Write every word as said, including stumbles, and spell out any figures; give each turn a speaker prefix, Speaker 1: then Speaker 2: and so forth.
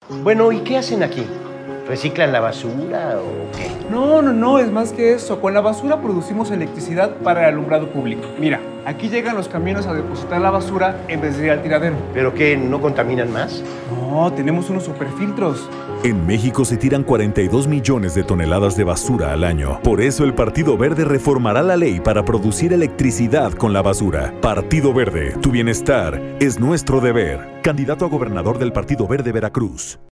Speaker 1: Bueno, ¿y qué hacen aquí? ¿Reciclan la basura o qué?
Speaker 2: No, no, no, es más que eso. Con la basura producimos electricidad para el alumbrado público. Mira, aquí llegan los camiones a depositar la basura en vez de ir al tiradero.
Speaker 1: ¿Pero qué, no contaminan más?
Speaker 2: No, tenemos unos superfiltros.
Speaker 3: En México se tiran cuarenta y dos millones de toneladas de basura al año. Por eso el Partido Verde reformará la ley para producir electricidad con la basura. Partido Verde, tu bienestar es nuestro deber. Candidato a gobernador del Partido Verde Veracruz.